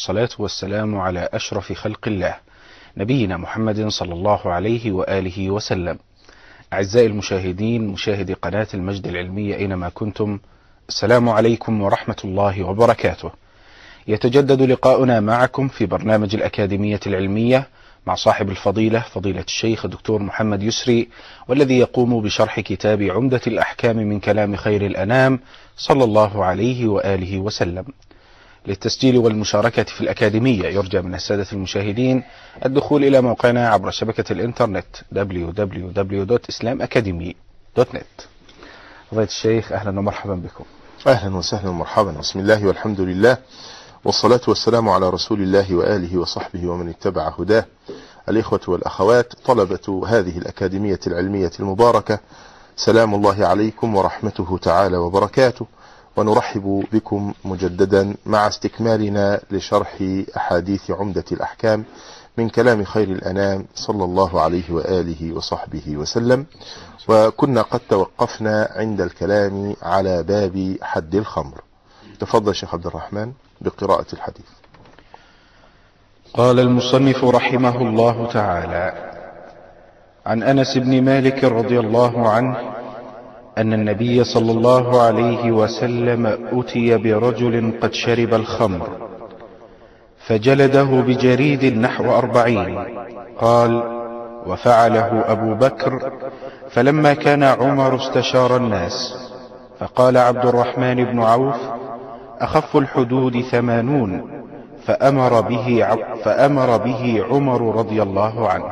والصلاة والسلام على أشرف خلق الله نبينا محمد صلى الله عليه وآله وسلم. أعزائي المشاهدين، مشاهدي قناة المجد العلمية أينما كنتم، السلام عليكم ورحمة الله وبركاته. يتجدد لقاؤنا معكم في برنامج الأكاديمية العلمية مع صاحب الفضيلة فضيلة الشيخ الدكتور محمد يسري، والذي يقوم بشرح كتاب عمدة الأحكام من كلام خير الأنام صلى الله عليه وآله وسلم. للتسجيل والمشاركة في الأكاديمية يرجى من السادة المشاهدين الدخول إلى موقعنا عبر شبكة الإنترنت www.islamacademy.net. فضيلة الشيخ، أهلا ومرحبا بكم. أهلا وسهلا ومرحبا. بسم الله والحمد لله والصلاة والسلام على رسول الله وآله وصحبه ومن اتبع هداه. الإخوة والأخوات، طلبة هذه الأكاديمية العلمية المباركة، سلام الله عليكم ورحمته تعالى وبركاته، ونرحب بكم مجددا مع استكمالنا لشرح أحاديث عمدة الأحكام من كلام خير الأنام صلى الله عليه وآله وصحبه وسلم. وكنا قد توقفنا عند الكلام على باب حد الخمر. تفضل شيخ عبد الرحمن بقراءة الحديث. قال المصنف رحمه الله تعالى: عن أنس بن مالك رضي الله عنه أن النبي صلى الله عليه وسلم أتي برجل قد شرب الخمر فجلده بجريد نحو 40. قال: وفعله أبو بكر، فلما كان عمر استشار الناس فقال عبد الرحمن بن عوف: أخف الحدود 80. فأمر به عمر رضي الله عنه.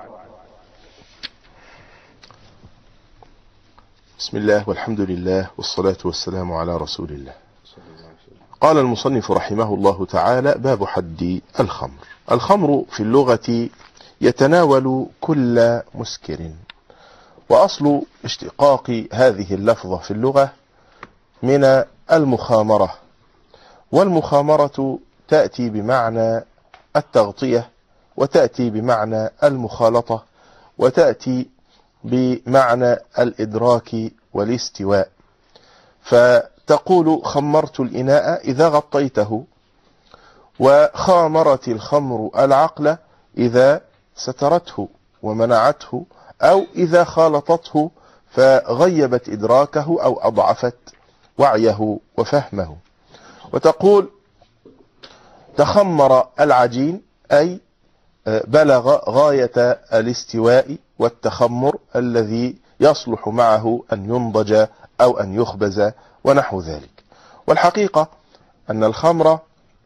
بسم الله والحمد لله والصلاة والسلام على رسول الله. قال المصنف رحمه الله تعالى: باب حد الخمر. الخمر في اللغة يتناول كل مسكر، وأصل اشتقاق هذه اللفظة في اللغة من المخامرة، والمخامرة تأتي بمعنى التغطية، وتأتي بمعنى المخالطة، وتأتي بمعنى الإدراك والاستواء. فتقول خمرت الإناء إذا غطيته، وخامرت الخمر العقل إذا سترته ومنعته، أو إذا خالطته فغيبت إدراكه أو أضعفت وعيه وفهمه. وتقول تخمر العجين أي بلغ غاية الاستواء والتخمر الذي يصلح معه أن ينضج أو أن يخبز ونحو ذلك. والحقيقة أن الخمر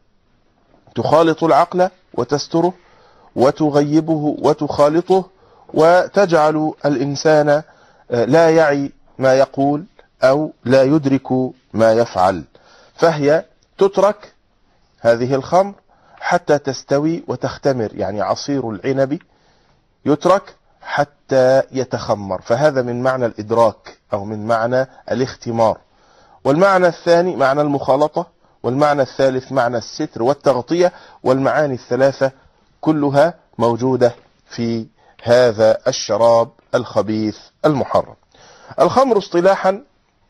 تخالط العقل وتستره وتغيبه وتخالطه، وتجعل الإنسان لا يعي ما يقول أو لا يدرك ما يفعل، فهي تترك هذه الخمر حتى تستوي وتختمر. يعني عصير العنب يترك حتى يتخمر، فهذا من معنى الإدراك أو من معنى الاختمار. والمعنى الثاني معنى المخالطة، والمعنى الثالث معنى الستر والتغطية، والمعاني الثلاثة كلها موجودة في هذا الشراب الخبيث المحرم. الخمر اصطلاحا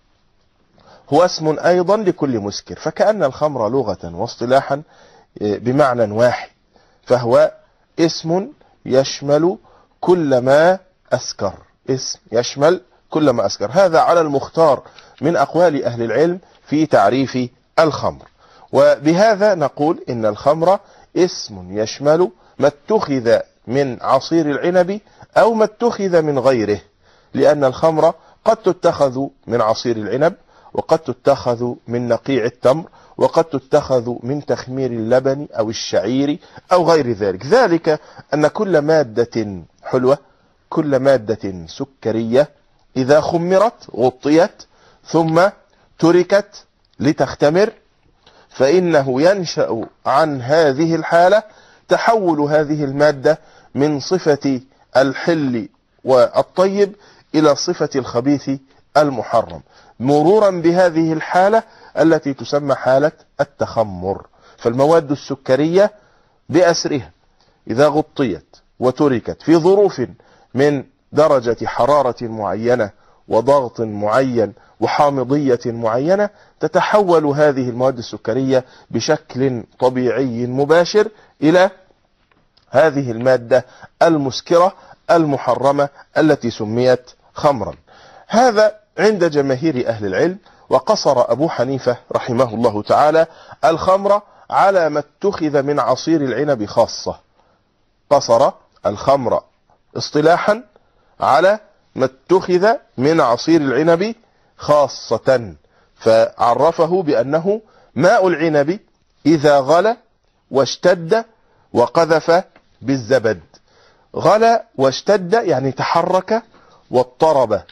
هو اسم أيضا لكل مسكر، فكأن الخمر لغة واصطلاحا بمعنى واحد، فهو اسم يشمل كل ما أسكر، اسم يشمل كل ما أسكر. هذا على المختار من أقوال أهل العلم في تعريف الخمر. وبهذا نقول إن الخمر اسم يشمل ما اتخذ من عصير العنب أو ما اتخذ من غيره، لأن الخمر قد تتخذ من عصير العنب، وقد تتخذ من نقيع التمر، وقد تتخذ من تخمير اللبن أو الشعير أو غير ذلك. ذلك أن كل مادة حلوة، كل مادة سكرية إذا خمرت غطيت ثم تركت لتختمر، فإنه ينشأ عن هذه الحالة تحول هذه المادة من صفة الحل والطيب إلى صفة الخبيث المحرم، مرورا بهذه الحالة التي تسمى حالة التخمر. فالمواد السكرية بأسرها إذا غطيت وتركت في ظروف من درجة حرارة معينة وضغط معين وحامضية معينة، تتحول هذه المواد السكرية بشكل طبيعي مباشر إلى هذه المادة المسكرة المحرمة التي سميت خمرا. هذا عند جماهير أهل العلم. وقصر أبو حنيفة رحمه الله تعالى الخمر على ما اتخذ من عصير العنب خاصة. قصر الخمر اصطلاحا على ما اتخذ من عصير العنب خاصة، فعرفه بأنه ماء العنب إذا غلى واشتد وقذف بالزبد. غلى واشتد يعني تحرك واضطرب،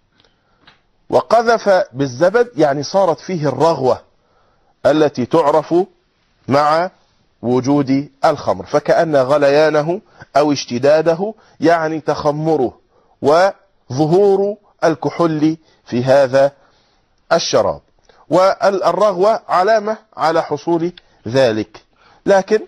وقذف بالزبد يعني صارت فيه الرغوة التي تعرف مع وجود الخمر، فكأن غليانه أو اشتداده يعني تخمره وظهور الكحول في هذا الشراب، والرغوة علامة على حصول ذلك. لكن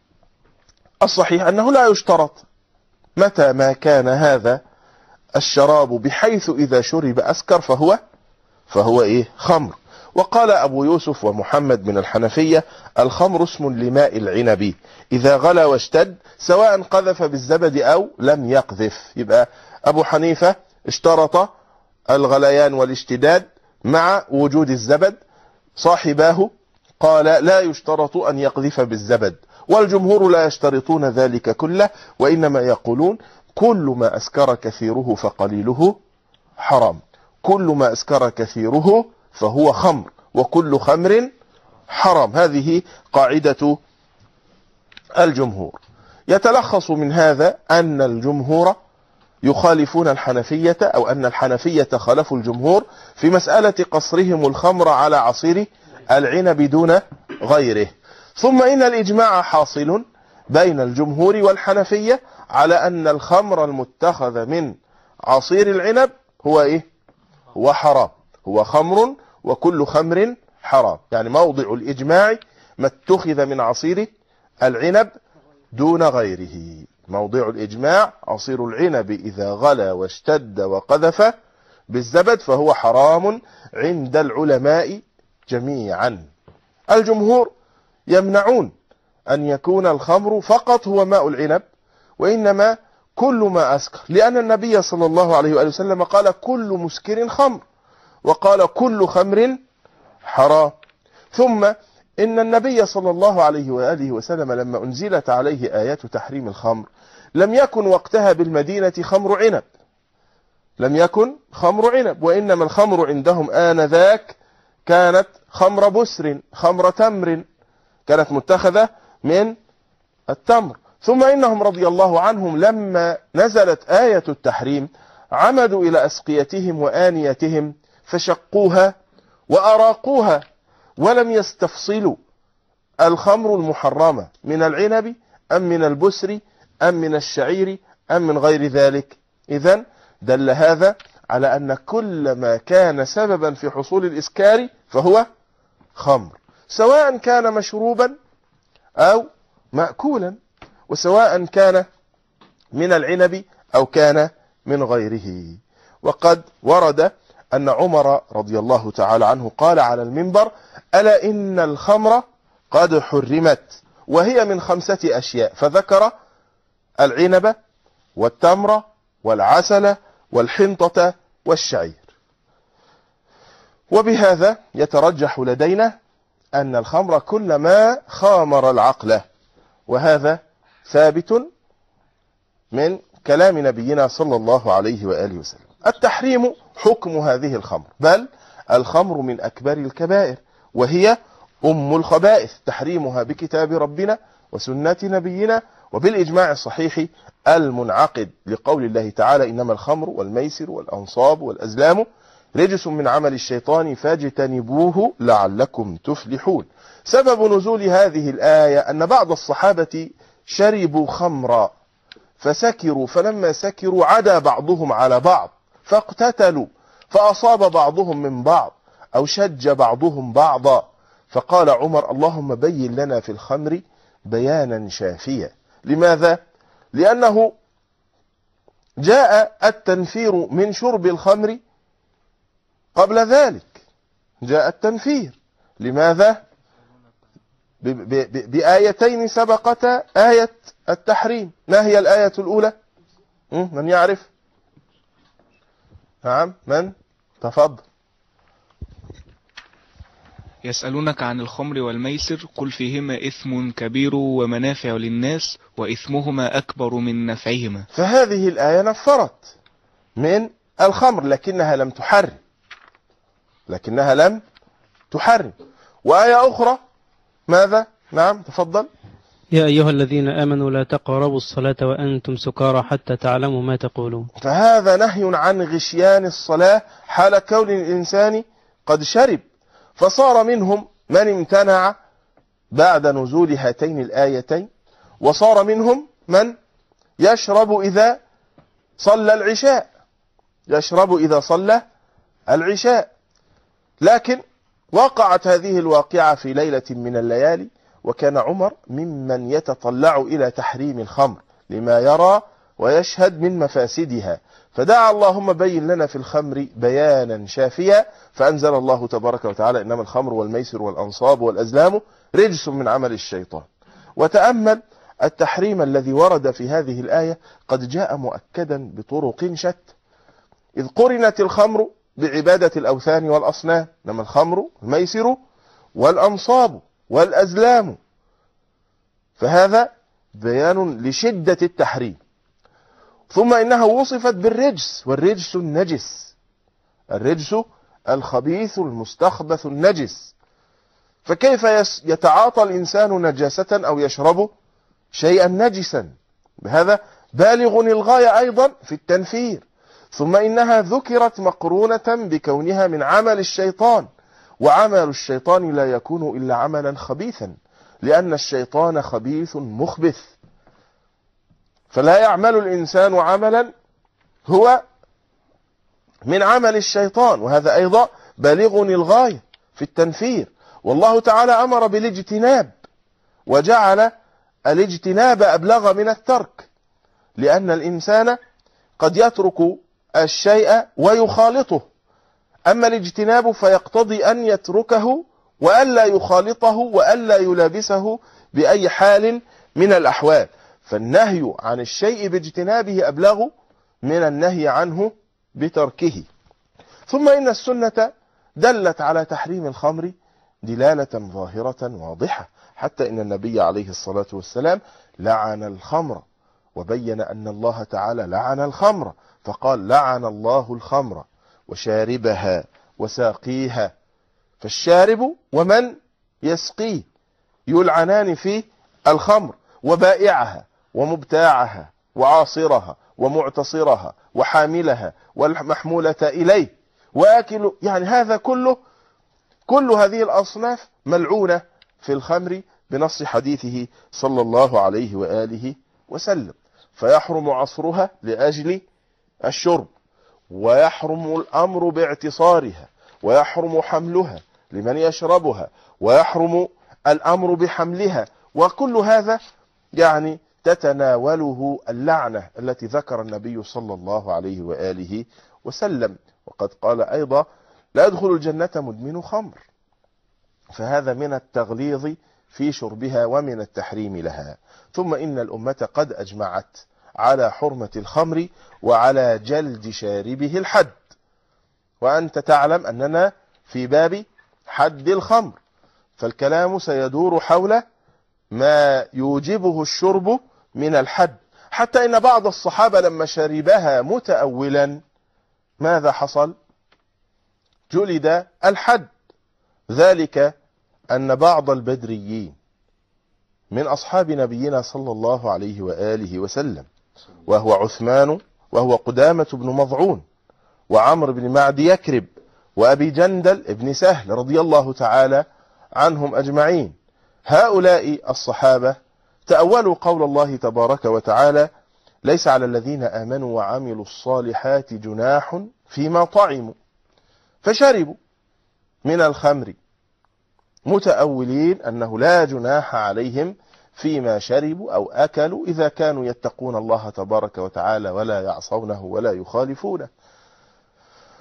الصحيح أنه لا يشترط متى ما كان هذا الشراب بحيث إذا شرب أسكر فهو خمر. وقال أبو يوسف ومحمد من الحنفية: الخمر اسم لماء العنب إذا غلى واشتد سواء قذف بالزبد أو لم يقذف. يبقى أبو حنيفة اشترط الغليان والاشتداد مع وجود الزبد، صاحباه قال لا يشترط أن يقذف بالزبد، والجمهور لا يشترطون ذلك كله، وإنما يقولون كل ما أسكر كثيره فقليله حرام، كل ما أسكر كثيره فهو خمر، وكل خمر حرام. هذه قاعدة الجمهور. يتلخص من هذا أن الجمهور يخالفون الحنفية، أو أن الحنفية خالفوا الجمهور في مسألة قصرهم الخمر على عصير العنب دون غيره. ثم إن الإجماع حاصل بين الجمهور والحنفية على أن الخمر المتخذ من عصير العنب هو حرام، هو خمر، وكل خمر حرام. يعني موضع الإجماع ما اتخذ من عصير العنب دون غيره. موضع الإجماع عصير العنب إذا غلى واشتد وقذف بالزبد فهو حرام عند العلماء جميعا. الجمهور يمنعون أن يكون الخمر فقط هو ماء العنب، وإنما كل ما أسكر، لأن النبي صلى الله عليه وآله وسلم قال كل مسكر خمر، وقال كل خمر حرام. ثم إن النبي صلى الله عليه وآله وسلم لما أنزلت عليه آيات تحريم الخمر لم يكن وقتها بالمدينة خمر عنب، لم يكن خمر عنب، وإنما الخمر عندهم آنذاك كانت خمر بسر، خمر تمر، كانت متخذة من التمر. ثم إنهم رضي الله عنهم لما نزلت آية التحريم عمدوا إلى أسقيتهم وآنيتهم فشقوها وأراقوها، ولم يستفصلوا الخمر المحرمة من العنب أم من البسر أم من الشعير أم من غير ذلك. إذن دل هذا على أن كل ما كان سببا في حصول الإسكار فهو خمر، سواء كان مشروبا أو مأكولا، وسواء كان من العنب أو كان من غيره. وقد ورد أن عمر رضي الله تعالى عنه قال على المنبر: ألا إن الخمر قد حرمت وهي من 5 أشياء، فذكر العنب والتمر والعسل والحنطة والشعير. وبهذا يترجح لدينا أن الخمر كل ما خامر العقل، وهذا ثابت من كلام نبينا صلى الله عليه وآله وسلم. التحريم حكم هذه الخمر، بل الخمر من أكبر الكبائر، وهي أم الخبائث، تحريمها بكتاب ربنا وسنة نبينا وبالإجماع الصحيح المنعقد، لقول الله تعالى: إنما الخمر والميسر والأنصاب والأزلام رجس من عمل الشيطان فاجتنبوه لعلكم تفلحون. سبب نزول هذه الآية أن بعض الصحابة شربوا خمرا فسكروا، فلما سكروا عدا بعضهم على بعض فاقتتلوا، فأصاب بعضهم من بعض أو شج بعضهم بعضا، فقال عمر: اللهم بين لنا في الخمر بيانا شافيا. لماذا؟ لأنه جاء التنفير من شرب الخمر قبل ذلك جاء التنفير. لماذا؟ بآيتين سبقتا آية التحريم. ما هي الآية الأولى؟ من يعرف؟ نعم، من؟ تفضل. يسألونك عن الخمر والميسر قل فيهما إثم كبير ومنافع للناس وإثمهما أكبر من نفعهما. فهذه الآية نفرت من الخمر لكنها لم تحرم. وآية أخرى ماذا؟ نعم تفضل. يا أيها الذين آمنوا لا تقربوا الصلاة وأنتم سكارى حتى تعلموا ما تقولون. فهذا نهي عن غشيان الصلاة حال كون الإنسان قد شرب، فصار منهم من امتنع بعد نزول هاتين الآيتين، وصار منهم من يشرب إذا صلى العشاء. لكن وقعت هذه الواقعة في ليلة من الليالي، وكان عمر ممن يتطلع إلى تحريم الخمر لما يرى ويشهد من مفاسدها، فدعا اللهم بين لنا في الخمر بيانا شافيا، فأنزل الله تبارك وتعالى إنما الخمر والميسر والأنصاب والأزلام رجس من عمل الشيطان. وتأمل التحريم الذي ورد في هذه الآية قد جاء مؤكدا بطرق شتى، إذ قرنت الخمر بعبادة الأوثان والأصنام، إنما الخمر الميسر والأنصاب والأزلام، فهذا بيان لشدة التحريم. ثم إنها وصفت بالرجس، والرجس النجس، الرجس الخبيث المستخبث النجس، فكيف يتعاطى الإنسان نجاسة أو يشرب شيئا نجسا؟ بهذا بالغ الغاية أيضا في التنفير. ثم إنها ذكرت مقرونة بكونها من عمل الشيطان، وعمل الشيطان لا يكون إلا عملا خبيثا، لأن الشيطان خبيث مخبث، فلا يعمل الإنسان عملا هو من عمل الشيطان، وهذا أيضا بالغ الغاية في التنفير. والله تعالى أمر بالاجتناب، وجعل الاجتناب أبلغ من الترك، لأن الإنسان قد يترك الشيء ويخالطه، أما الاجتناب فيقتضي أن يتركه وألا يخالطه وألا يلابسه بأي حال من الأحوال، فالنهي عن الشيء باجتنابه أبلغ من النهي عنه بتركه. ثم إن السنة دلت على تحريم الخمر دلالة ظاهرة واضحة، حتى إن النبي عليه الصلاة والسلام لعن الخمر، وبين أن الله تعالى لعن الخمر، فقال لعن الله الخمر وشاربها وساقيها، فالشارب ومن يسقيه يلعنان في الخمر، وبائعها ومبتاعها وعاصرها ومعتصرها وحاملها والمحمولة إليه وآكل، يعني هذا كل هذه الأصناف ملعونة في الخمر بنص حديثه صلى الله عليه وآله وسلم، فيحرم عصرها لأجل الشرب، ويحرم الأمر باعتصارها، ويحرم حملها لمن يشربها، ويحرم الأمر بحملها، وكل هذا يعني تتناوله اللعنة التي ذكر النبي صلى الله عليه وآله وسلم. وقد قال أيضا لا يدخل الجنة مدمن خمر، فهذا من التغليظ في شربها ومن التحريم لها. ثم إن الأمة قد أجمعت على حرمة الخمر وعلى جلد شاربه الحد، وأنت تعلم أننا في باب حد الخمر، فالكلام سيدور حول ما يوجبه الشرب من الحد، حتى إن بعض الصحابة لما شربها متأولا ماذا حصل؟ جلد الحد. ذلك أن بعض البدريين من أصحاب نبينا صلى الله عليه وآله وسلم، وهو عثمان وهو قدامة بن مضعون وعمر بن معد يكرب وأبي جندل ابن سهل رضي الله تعالى عنهم أجمعين، هؤلاء الصحابة تأولوا قول الله تبارك وتعالى ليس على الذين آمنوا وعملوا الصالحات جناح فيما طعموا، فشربوا من الخمر متأولين أنه لا جناح عليهم فيما شربوا أو أكلوا إذا كانوا يتقون الله تبارك وتعالى ولا يعصونه ولا يخالفونه.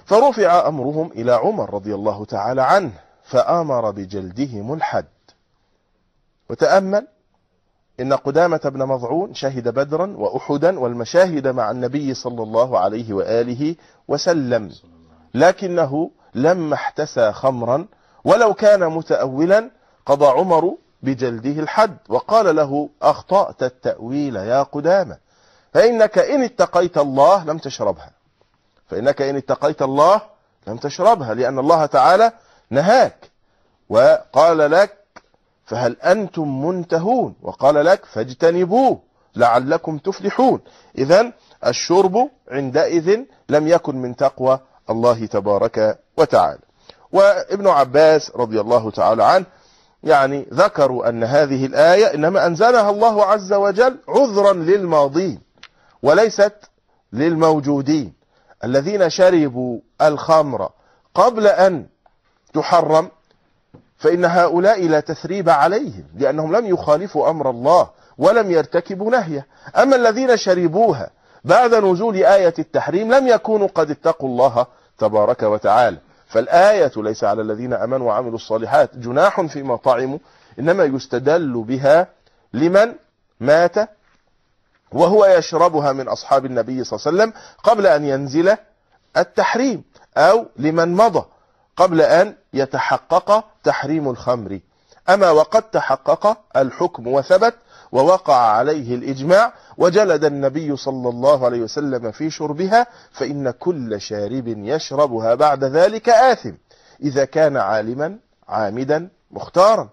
فرفع أمرهم إلى عمر رضي الله تعالى عنه فأمر بجلدهم الحد. وتأمل إن قدامة بن مضعون شهد بدرا وأحدا والمشاهد مع النبي صلى الله عليه وآله وسلم، لكنه لما احتسى خمرا ولو كان متأولا قضى عمر بجلده الحد، وقال له: أخطأت التأويل يا قدامة، فإنك إن اتقيت الله لم تشربها، فإنك إن اتقيت الله لم تشربها، لأن الله تعالى نهاك وقال لك: فهل أنتم منتهون، وقال لك: فاجتنبوه لعلكم تفلحون. إذن الشرب عندئذ لم يكن من تقوى الله تبارك وتعالى. وابن عباس رضي الله تعالى عنه يعني ذكروا أن هذه الآية إنما أنزلها الله عز وجل عذرا للماضين وليست للموجودين. الذين شربوا الخمر قبل أن تحرم فإن هؤلاء لا تثريب عليهم، لأنهم لم يخالفوا أمر الله ولم يرتكبوا نهيه. أما الذين شربوها بعد نزول آية التحريم لم يكونوا قد اتقوا الله تبارك وتعالى. فالآية ليس على الذين آمنوا وعملوا الصالحات جناح فيما طعموا، إنما يستدل بها لمن مات وهو يشربها من أصحاب النبي صلى الله عليه وسلم قبل أن ينزل التحريم، أو لمن مضى قبل أن يتحقق تحريم الخمر. أما وقد تحقق الحكم وثبت ووقع عليه الإجماع وجلد النبي صلى الله عليه وسلم في شربها، فإن كل شارب يشربها بعد ذلك آثم إذا كان عالما عامدا مختارا،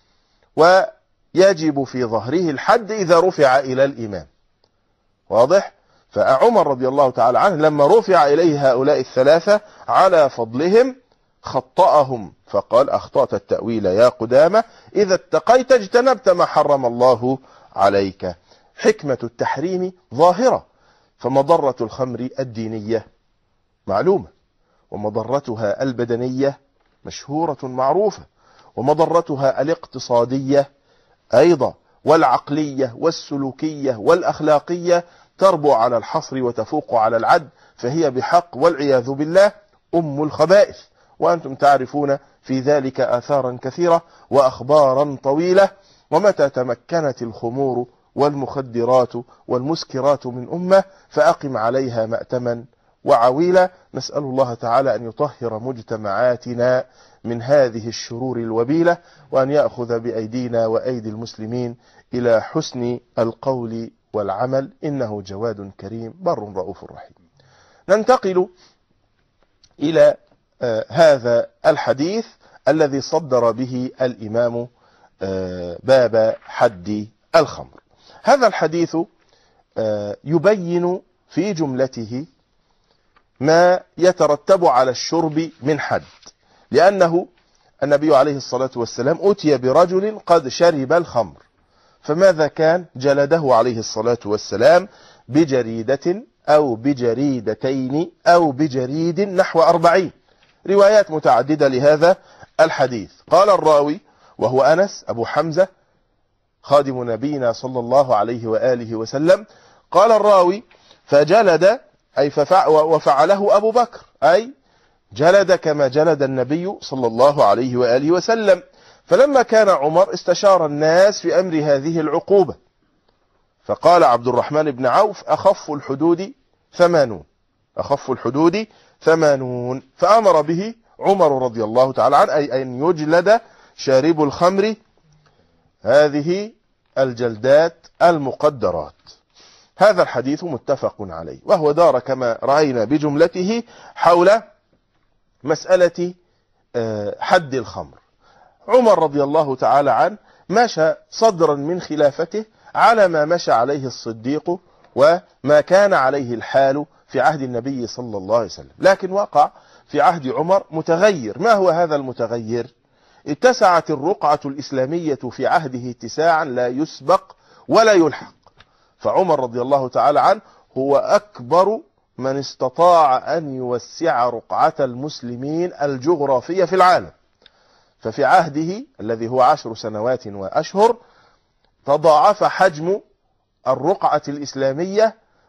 ويجب في ظهره الحد إذا رفع إلى الإمام. واضح؟ فعمر رضي الله تعالى عنه لما رفع إليه هؤلاء الثلاثة على فضلهم خطأهم فقال: أخطأت التأويل يا قدامة، إذا اتقيت اجتنبت ما حرم الله عليك. حكمة التحريم ظاهرة، فمضرة الخمر الدينية معلومة، ومضرتها البدنية مشهورة معروفة، ومضرتها الاقتصادية أيضا، والعقلية والسلوكية والأخلاقية تربو على الحصر وتفوق على العد، فهي بحق والعياذ بالله أم الخبائث. وأنتم تعرفون في ذلك آثارا كثيرة وأخبارا طويلة. ومتى تمكنت الخمور والمخدرات والمسكرات من أمة فأقم عليها مأتما وعويلا. نسأل الله تعالى أن يطهر مجتمعاتنا من هذه الشرور الوبيلة، وأن يأخذ بأيدينا وأيدي المسلمين إلى حسن القول والعمل، إنه جواد كريم بر رؤوف رحيم. ننتقل إلى هذا الحديث الذي صدر به الإمام باب حد الخمر. هذا الحديث يبين في جملته ما يترتب على الشرب من حد، لأنه النبي عليه الصلاة والسلام أتي برجل قد شرب الخمر، فماذا كان؟ جلده عليه الصلاة والسلام بجريدة أو بجريدتين أو بجريد نحو 40. روايات متعددة لهذا الحديث. قال الراوي وهو أنس أبو حمزة خادم نبينا صلى الله عليه وآله وسلم، قال الراوي: فجلد أي وفعله أبو بكر، أي جلد كما جلد النبي صلى الله عليه وآله وسلم. فلما كان عمر استشار الناس في أمر هذه العقوبة، فقال عبد الرحمن بن عوف: أخف الحدود 80، أخف الحدود 80. فأمر به عمر رضي الله تعالى عنه، أي أن يجلد شارب الخمر هذه الجلدات المقدرات. هذا الحديث متفق عليه، وهو دار كما رأينا بجملته حول مسألة حد الخمر. عمر رضي الله تعالى عنه مشى صدرا من خلافته على ما مشى عليه الصديق وما كان عليه الحال في عهد النبي صلى الله عليه وسلم، لكن وقع في عهد عمر متغير. ما هو هذا المتغير؟ اتسعت الرقعة الإسلامية في عهده اتساعا لا يسبق ولا يلحق، فعمر رضي الله تعالى عنه هو أكبر من استطاع أن يوسع رقعة المسلمين الجغرافية في العالم. ففي عهده الذي هو 10 سنوات وأشهر تضاعف حجم الرقعة الإسلامية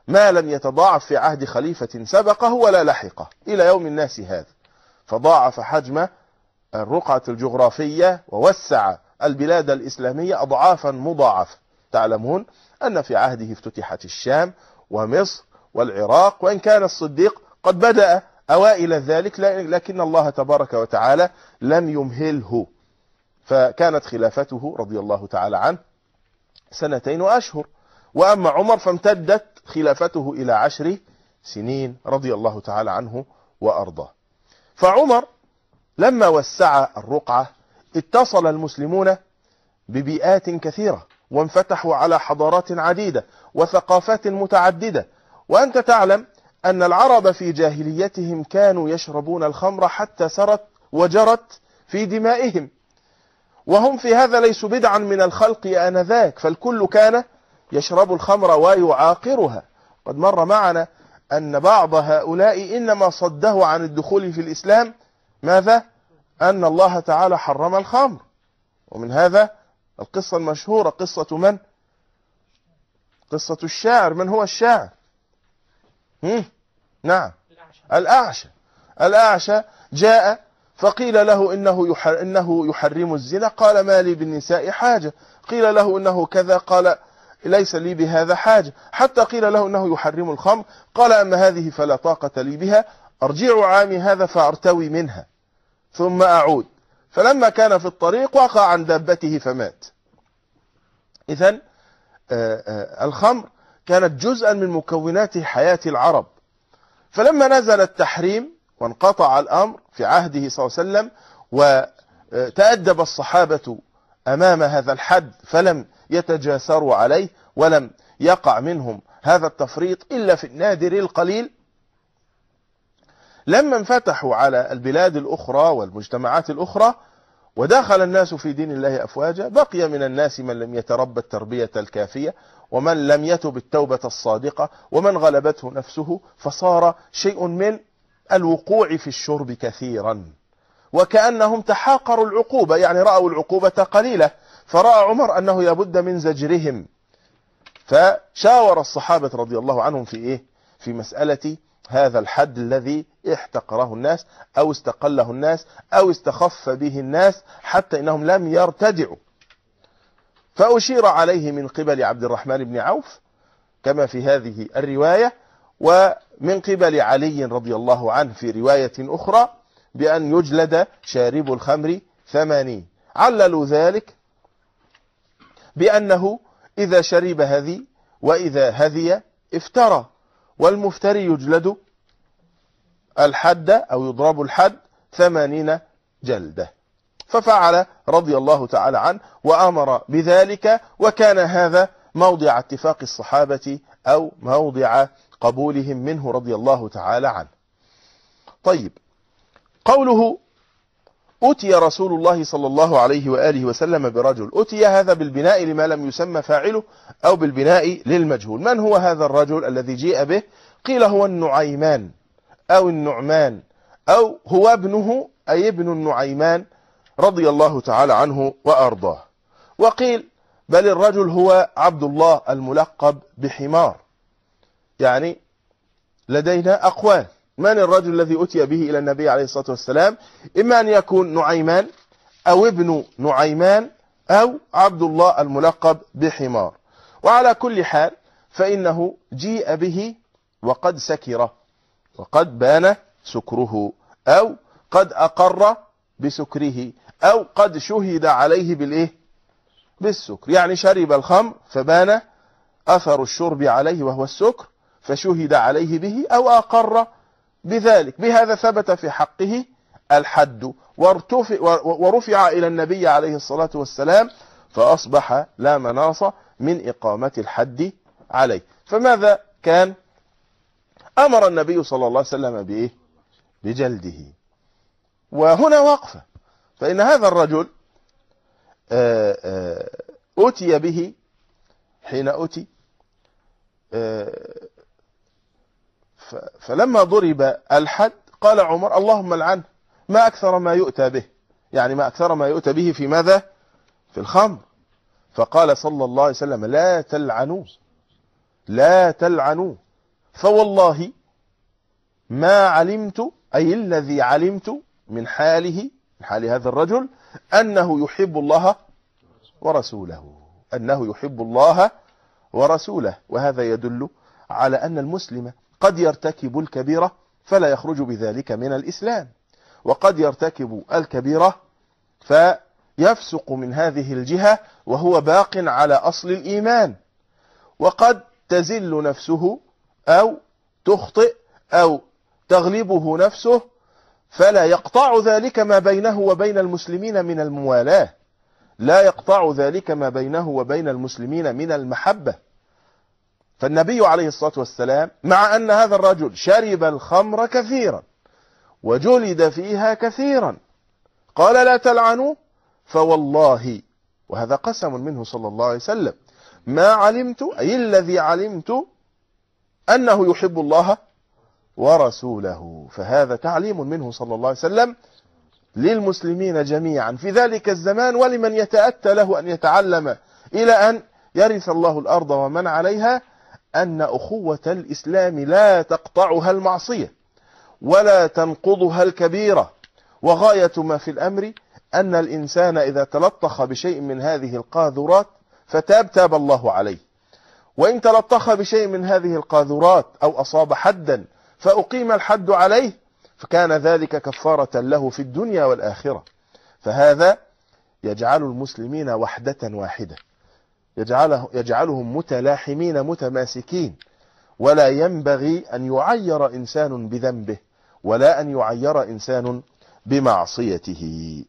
ما لم يتضاعف في عهد خليفة سبقه ولا لحقه إلى يوم الناس هذا، فضاعف حجم الرقعة الجغرافية ووسع البلاد الإسلامية أضعافا مضاعفة. تعلمون أن في عهده افتتحت الشام ومصر والعراق، وإن كان الصديق قد بدأ أوائل ذلك، لكن الله تبارك وتعالى لم يمهله، فكانت خلافته رضي الله تعالى عنه 2 وأشهر، وأما عمر فامتدت خلافته إلى 10 سنين رضي الله تعالى عنه وأرضاه. فعمر لما وسع الرقعة اتصل المسلمون ببيئات كثيرة، وانفتحوا على حضارات عديدة وثقافات متعددة. وأنت تعلم أن العرب في جاهليتهم كانوا يشربون الخمر حتى سرت وجرت في دمائهم، وهم في هذا ليسوا بدعا من الخلق آنذاك، فالكل كان يشرب الخمر ويعاقرها. قد مر معنا أن بعض هؤلاء إنما صده عن الدخول في الإسلام ماذا؟ أن الله تعالى حرم الخمر. ومن هذا القصة المشهورة، قصة من؟ قصة الشاعر. من هو الشاعر؟ نعم، الأعشى جاء فقيل له إنه يحرم الزنا، قال ما لي بالنساء حاجة. قيل له إنه كذا، قال ليس لي بهذا حاجة. حتى قيل له إنه يحرم الخمر، قال أما هذه فلا طاقة لي بها، أرجع عامي هذا فأرتوي منها ثم أعود. فلما كان في الطريق وقع عن دابته فمات. إذن الخمر كانت جزءا من مكونات حياة العرب. فلما نزل التحريم وانقطع الأمر في عهده صلى الله عليه وسلم، وتأدب الصحابة أمام هذا الحد فلم يتجاسروا عليه، ولم يقع منهم هذا التفريط إلا في النادر القليل، لما انفتحوا على البلاد الأخرى والمجتمعات الأخرى ودخل الناس في دين الله أفواجا، بقي من الناس من لم يتربى التربية الكافية، ومن لم يتب التوبة الصادقة، ومن غلبته نفسه، فصار شيء من الوقوع في الشرب كثيرا، وكأنهم تحاقروا العقوبة، يعني رأوا العقوبة قليلة. فرأى عمر أنه لابد من زجرهم، فشاور الصحابة رضي الله عنهم في مسألة هذا الحد الذي احتقره الناس أو استقله الناس أو استخف به الناس، حتى إنهم لم يرتدعوا. فأشير عليه من قبل عبد الرحمن بن عوف كما في هذه الرواية، ومن قبل علي رضي الله عنه في رواية أخرى بأن يجلد شارب الخمر 80. عللوا ذلك بأنه إذا شرب هذي وإذا هذي افترى، والمفتري يجلد الحد أو يضرب الحد 80 جلدة. ففعل رضي الله تعالى عنه وأمر بذلك، وكان هذا موضع اتفاق الصحابة أو موضع قبولهم منه رضي الله تعالى عنه. طيب، قوله أتي رسول الله صلى الله عليه وآله وسلم برجل، أتي هذا بالبناء لما لم يسمى فاعله أو بالبناء للمجهول. من هو هذا الرجل الذي جيء به؟ قيل هو النعيمان أو النعمان، أو هو ابنه أي ابن النعيمان رضي الله تعالى عنه وأرضاه. وقيل بل الرجل هو عبد الله الملقب بحمار. يعني لدينا أقوال، من الرجل الذي أتي به إلى النبي عليه الصلاة والسلام؟ إما أن يكون نعيمان أو ابن نعيمان أو عبد الله الملقب بحمار. وعلى كل حال فإنه جيء به وقد سكر، وقد بان سكره، أو قد أقر بسكره، أو قد شهد عليه بالسكر. يعني شرب الخمر فبان أثر الشرب عليه وهو السكر، فشهد عليه به أو أقر بذلك. بهذا ثبت في حقه الحد، ورفع إلى النبي عليه الصلاة والسلام، فأصبح لا مناص من إقامة الحد عليه. فماذا كان؟ أمر النبي صلى الله عليه وسلم بجلده. وهنا وقفة، فإن هذا الرجل أتي به حين أتي، فلما ضرب الحد قال عمر اللهم لعنه، ما أكثر ما يؤتى به، يعني ما أكثر ما يؤتى به في ماذا؟ في الخمر. فقال صلى الله عليه وسلم لا تلعنوا، لا تلعنوا، فوالله ما علمت، أي الذي علمت من حاله، من حال هذا الرجل، أنه يحب الله ورسوله، أنه يحب الله ورسوله. وهذا يدل على أن المسلم قد يرتكب الكبيرة فلا يخرج بذلك من الإسلام، وقد يرتكب الكبيرة فيفسق من هذه الجهة وهو باق على أصل الإيمان، وقد تزل نفسه أو تخطئ أو تغلبه نفسه فلا يقطع ذلك ما بينه وبين المسلمين من الموالاة، لا يقطع ذلك ما بينه وبين المسلمين من المحبة. فالنبي عليه الصلاة والسلام مع أن هذا الرجل شرب الخمر كثيرا وجلد فيها كثيرا قال لا تلعنوا، فوالله، وهذا قسم منه صلى الله عليه وسلم، ما علمت، أي الذي علمت، أنه يحب الله ورسوله. فهذا تعليم منه صلى الله عليه وسلم للمسلمين جميعا في ذلك الزمان، ولمن يتأتى له أن يتعلم إلى أن يرث الله الأرض ومن عليها، أن أخوة الإسلام لا تقطعها المعصية ولا تنقضها الكبيرة، وغاية ما في الأمر أن الإنسان إذا تلطخ بشيء من هذه القاذورات فتاب، تاب الله عليه. وإن تلطخ بشيء من هذه القاذورات أو أصاب حدا فأقيم الحد عليه فكان ذلك كفارة له في الدنيا والآخرة. فهذا يجعل المسلمين وحدة واحدة، يجعلهم متلاحمين متماسكين، ولا ينبغي أن يعير إنسان بذنبه ولا أن يعير إنسان بمعصيته.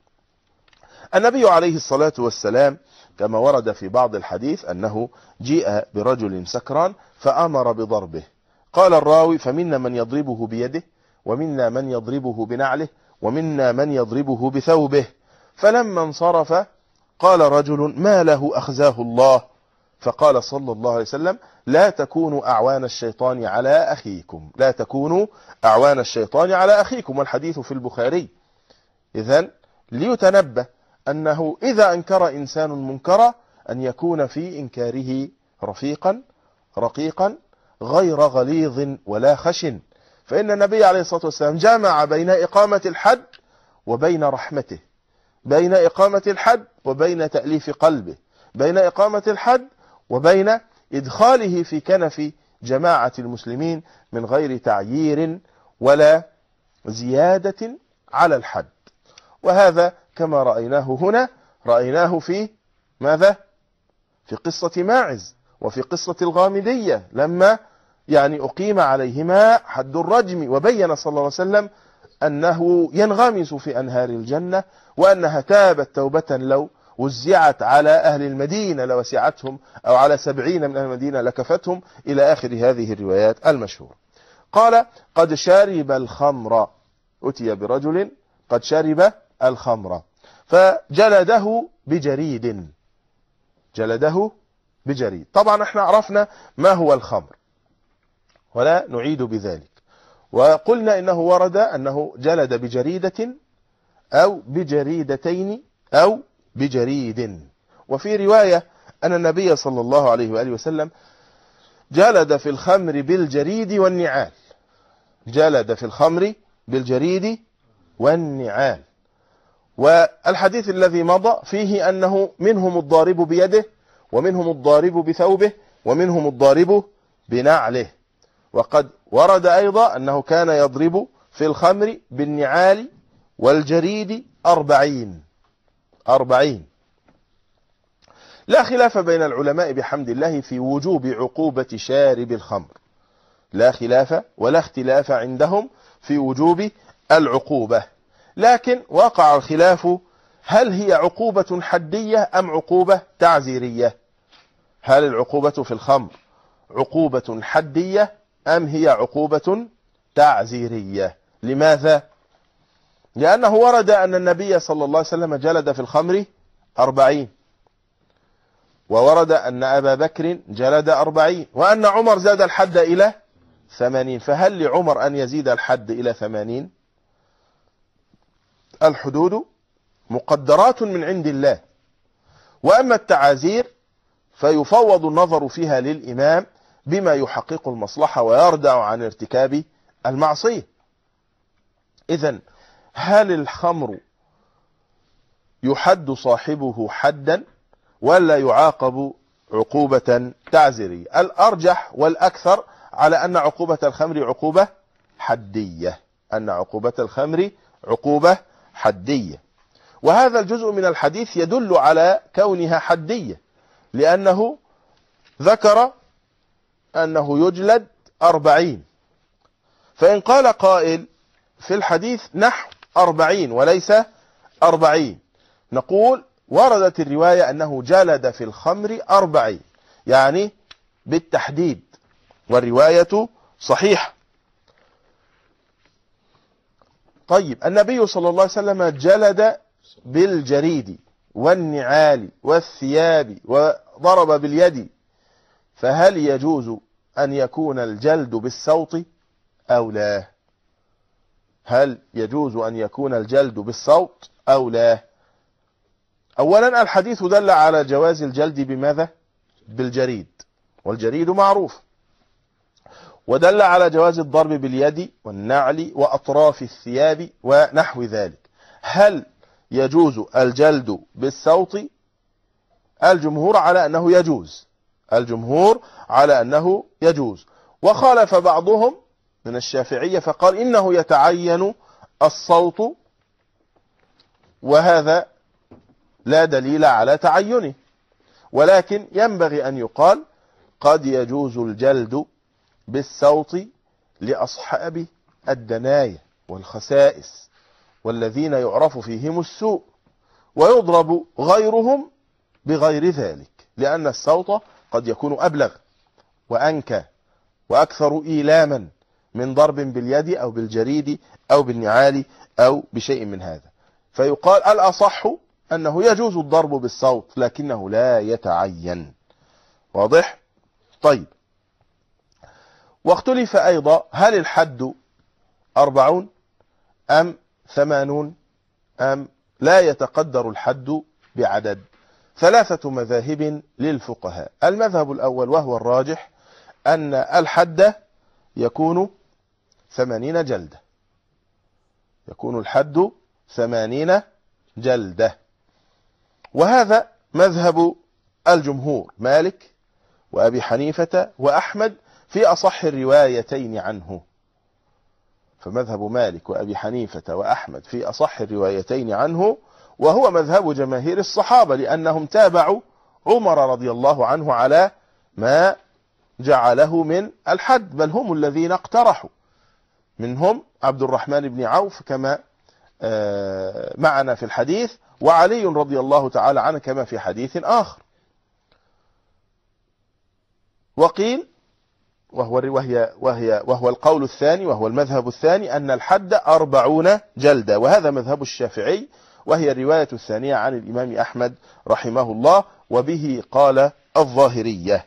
النبي عليه الصلاة والسلام كما ورد في بعض الحديث أنه جيء برجل سكران فأمر بضربه، قال الراوي فمنا من يضربه بيده ومنا من يضربه بنعله ومنا من يضربه بثوبه. فلما انصرف قال رجل ما له أخزاه الله، فقال صلى الله عليه وسلم لا تكونوا أعوان الشيطان على أخيكم، لا تكونوا أعوان الشيطان على أخيكم. والحديث في البخاري. إذن ليتنبه أنه إذا أنكر إنسان منكرا أن يكون في إنكاره رفيقا رقيقا غير غليظ ولا خشن، فإن النبي عليه الصلاة والسلام جمع بين إقامة الحد وبين رحمته، بين إقامة الحد وبين تأليف قلبه، بين إقامة الحد وبين إدخاله في كنف جماعة المسلمين من غير تعيير ولا زيادة على الحد. وهذا كما رأيناه هنا رأيناه في ماذا؟ في قصة ماعز وفي قصة الغامدية لما أقيم عليهما حد الرجم، وبين صلى الله عليه وسلم أنه ينغمس في أنهار الجنة، وأنها تابت توبة لو وزعت على أهل المدينة لوسعتهم، أو على 70 من أهل المدينة لكفتهم، إلى آخر هذه الروايات المشهورة. قال قد شرب الخمر، أتي برجل قد شرب الخمر فجلده بجريد، جلده بجريد. طبعا احنا عرفنا ما هو الخمر ولا نعيد بذلك، وقلنا إنه ورد أنه جلد بجريدة أو بجريدتين أو بجريد. وفي رواية أن النبي صلى الله عليه وآله وسلم جلد في الخمر بالجريد والنعال، جلد في الخمر بالجريد والنعال. والحديث الذي مضى فيه أنه منهم الضارب بيده ومنهم الضارب بثوبه ومنهم الضارب بنعله. وقد ورد أيضا أنه كان يضرب في الخمر بالنعال والجريد 40. لا خلاف بين العلماء بحمد الله في وجوب عقوبة شارب الخمر، لا خلاف ولا اختلاف عندهم في وجوب العقوبة، لكن وقع الخلاف هل هي عقوبة حدية أم عقوبة تعزيرية؟ هل العقوبة في الخمر عقوبة حدية أم هي عقوبة تعزيرية؟ لماذا؟ لأنه ورد أن النبي صلى الله عليه وسلم جلد في الخمر 40، وورد أن أبا بكر جلد 40، وأن عمر زاد الحد إلى 80. فهل لعمر أن يزيد الحد إلى 80؟ الحدود مقدرات من عند الله، وأما التعازير فيفوض النظر فيها للإمام بما يحقق المصلحة ويردع عن ارتكاب المعصية. إذن هل الخمر يحد صاحبه حدا ولا يعاقب عقوبة تعزيرية؟ الأرجح والأكثر على أن عقوبة الخمر عقوبة حدية، أن عقوبة الخمر عقوبة حدية. وهذا الجزء من الحديث يدل على كونها حدية، لأنه ذكر أنه يجلد 40. فإن قال قائل في الحديث نحو 40 وليس 40، نقول وردت الرواية أنه جلد في الخمر 40، يعني بالتحديد، والرواية صحيحة. طيب النبي صلى الله عليه وسلم جلد بالجريد والنعال والثياب وضرب باليد، فهل يجوز أن يكون الجلد بالصوت أو لا؟ هل يجوز أن يكون الجلد بالصوت أو لا؟ أولا الحديث دل على جواز الجلد بماذا؟ بالجريد، والجريد معروف. ودل على جواز الضرب باليد والنعل وأطراف الثياب ونحو ذلك. هل يجوز الجلد بالصوت؟ الجمهور على أنه يجوز، الجمهور على أنه يجوز. وخالف بعضهم من الشافعية فقال إنه يتعين الصوت، وهذا لا دليل على تعينه، ولكن ينبغي أن يقال قد يجوز الجلد بالصوت لأصحاب الدنايا والخسائس والذين يعرف فيهم السوء، ويضرب غيرهم بغير ذلك، لأن الصوت قد يكون أبلغ وأنكى وأكثر إيلاما من ضرب باليد أو بالجريد أو بالنعال أو بشيء من هذا. فيقال الأصح أنه يجوز الضرب بالصوت لكنه لا يتعين. واضح؟ طيب، واختلف أيضا هل الحد 40 أم 80 أم لا يتقدر الحد بعدد؟ 3 مذاهب للفقهاء. المذهب الأول وهو الراجح أن الحد يكون 80 جلدة، يكون الحد 80 جلدة، وهذا مذهب الجمهور مالك وأبي حنيفة وأحمد في أصح الروايتين عنه. فمذهب مالك وأبي حنيفة وأحمد في أصح الروايتين عنه، وهو مذهب جماهير الصحابة، لأنهم تابعوا عمر رضي الله عنه على ما جعله من الحد، بل هم الذين اقترحوا، منهم عبد الرحمن بن عوف كما معنا في الحديث، وعلي رضي الله تعالى عنه كما في حديث آخر. وقيل وهو القول الثاني وهو المذهب الثاني أن الحد 40 جلدة، وهذا مذهب الشافعي، وهي الرواية الثانية عن الإمام أحمد رحمه الله، وبه قال الظاهرية.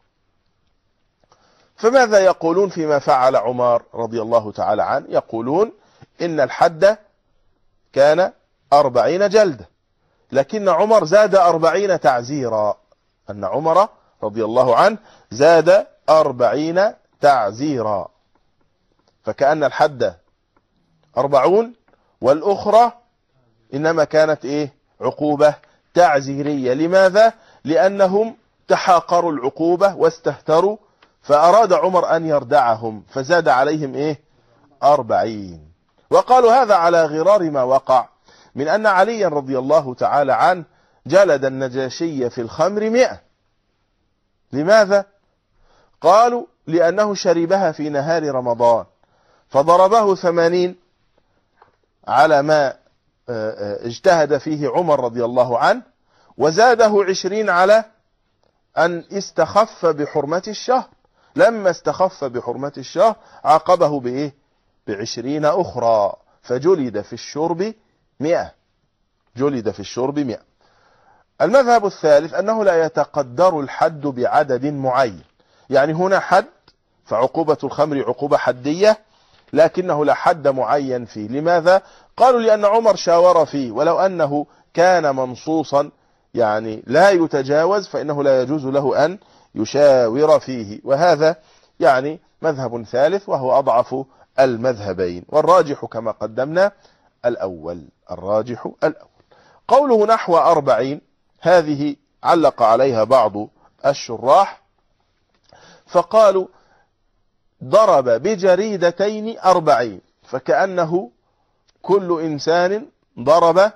فماذا يقولون فيما فعل عمر رضي الله تعالى عنه؟ يقولون إن الحد كان 40 جلدة، لكن عمر زاد 40 تعزيرا، أن عمر رضي الله عنه زاد 40 تعزيرا، فكأن الحد 40 والأخرى إنما كانت عقوبة تعزيرية. لماذا؟ لأنهم تحاقروا العقوبة واستهتروا، فأراد عمر أن يردعهم فزاد عليهم 40. وقالوا هذا على غرار ما وقع من أن عليا رضي الله تعالى عنه جلد النجاشي في الخمر 100. لماذا؟ قالوا لأنه شربها في نهار رمضان، فضربه 80 على ما اجتهد فيه عمر رضي الله عنه، وزاده 20 على أن استخف بحرمة الشهر. لما استخف بحرمة الشهر عاقبه ب20 أخرى، فجلد في الشرب 100، جلد في الشرب 100. المذهب الثالث أنه لا يتقدر الحد بعدد معين، يعني هنا حد، فعقوبة الخمر عقوبة حدية، لكنه لا حد معين فيه. لماذا؟ قالوا لأن عمر شاور فيه، ولو أنه كان منصوصا يعني لا يتجاوز فإنه لا يجوز له أن يشاور فيه. وهذا يعني مذهب ثالث وهو أضعف المذهبين، والراجح كما قدمنا الأول. الراجح الأول. قوله نحو 40 هذه علق عليها بعض الشراح فقالوا ضرب بجريدتين 40، فكأنه كل إنسان ضرب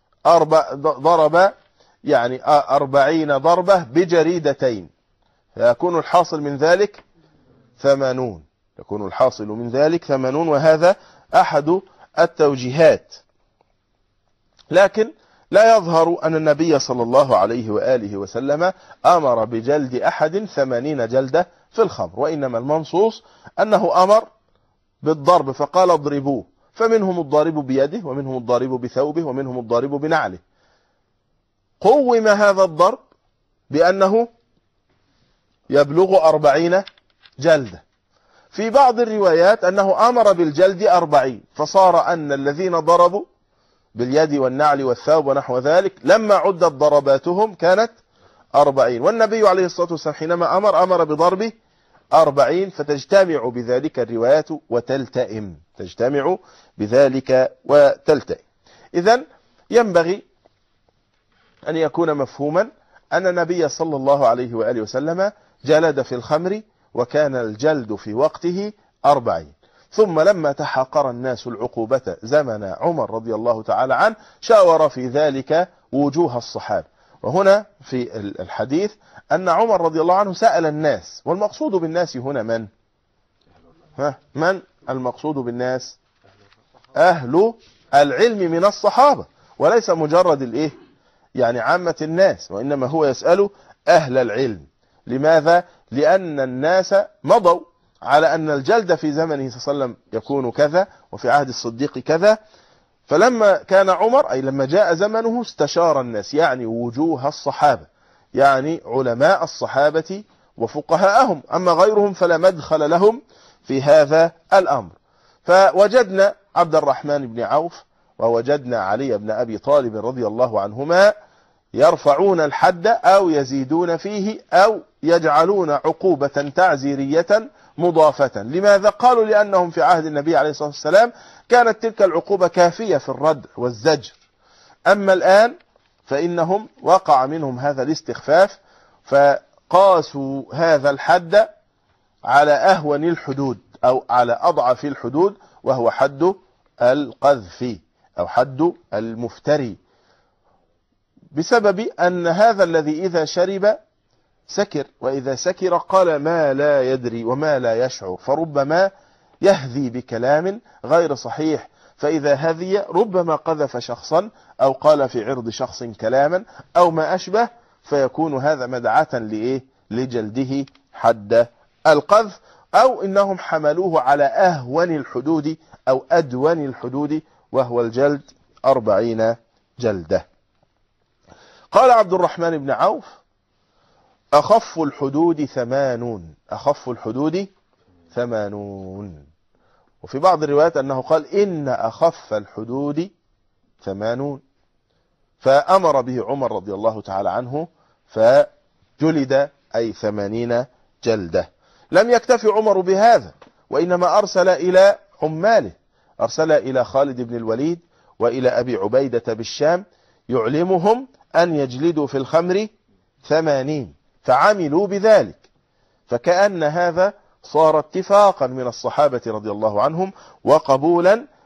يعني 40 ضربة بجريدتين، فيكون الحاصل من ذلك 80. يكون الحاصل من ذلك 80، وهذا أحد التوجيهات. لكن لا يظهر أن النبي صلى الله عليه وآله وسلم أمر بجلد أحد 80 جلدة في الخمر، وإنما المنصوص أنه أمر بالضرب فقال اضربوه، فمنهم الضارب بيده ومنهم الضارب بثوبه ومنهم الضارب بنعله. قوم هذا الضرب بأنه يبلغ 40 جلدة. في بعض الروايات أنه أمر بالجلد 40، فصار أن الذين ضربوا باليد والنعل والثوب ونحو ذلك لما عدت ضرباتهم كانت 40، والنبي عليه الصلاة والسلام حينما أمر بضرب 40، فتجتمع بذلك الروايات وتلتئم، تجتمع بذلك وتلتئم. إذن ينبغي أن يكون مفهوما أن النبي صلى الله عليه وآله وسلم جلد في الخمر، وكان الجلد في وقته 40. ثم لما تحاقر الناس العقوبة زمن عمر رضي الله تعالى عنه شاور في ذلك وجوه الصحابة. وهنا في الحديث أن عمر رضي الله عنه سأل الناس، والمقصود بالناس هنا من المقصود بالناس؟ أهل العلم من الصحابة، وليس مجرد يعني عامة الناس، وإنما هو يسأل أهل العلم. لماذا؟ لأن الناس مضوا على أن الجلد في زمنه صلى الله عليه وسلم يكون كذا، وفي عهد الصديق كذا. فلما كان عمر، أي لما جاء زمنه، استشار الناس، يعني وجوه الصحابة، يعني علماء الصحابة وفقهاءهم، أما غيرهم فلا مدخل لهم في هذا الأمر. فوجدنا عبد الرحمن بن عوف ووجدنا علي بن أبي طالب رضي الله عنهما يرفعون الحد أو يزيدون فيه أو يجعلون عقوبة تعزيرية مضافة. لماذا؟ قالوا لأنهم في عهد النبي عليه الصلاة والسلام كانت تلك العقوبة كافية في الردع والزجر، أما الآن فإنهم وقع منهم هذا الاستخفاف، فقاسوا هذا الحد على أهون الحدود أو على أضعف الحدود، وهو حد القذف أو حد المفتري، بسبب أن هذا الذي إذا شرب سكر، وإذا سكر قال ما لا يدري وما لا يشعر، فربما يهذي بكلام غير صحيح، فإذا هذي ربما قذف شخصا أو قال في عرض شخص كلاما أو ما أشبه، فيكون هذا مدعاة لجلده حد القذف، أو إنهم حملوه على أهون الحدود أو أدون الحدود، وهو الجلد 40 جلدة. قال عبد الرحمن بن عوف أخف الحدود 80. أخف الحدود 80. وفي بعض الروايات أنه قال إن أخف الحدود 80، فأمر به عمر رضي الله تعالى عنه فجلد أي 80 جلدة. لم يكتفي عمر بهذا، وإنما أرسل إلى عماله، أرسل إلى خالد بن الوليد وإلى أبي عبيدة بالشام يعلمهم أن يجلدوا في الخمر 80، فعملوا بذلك. فكأن هذا صار اتفاقا من الصحابة رضي الله عنهم وقبولا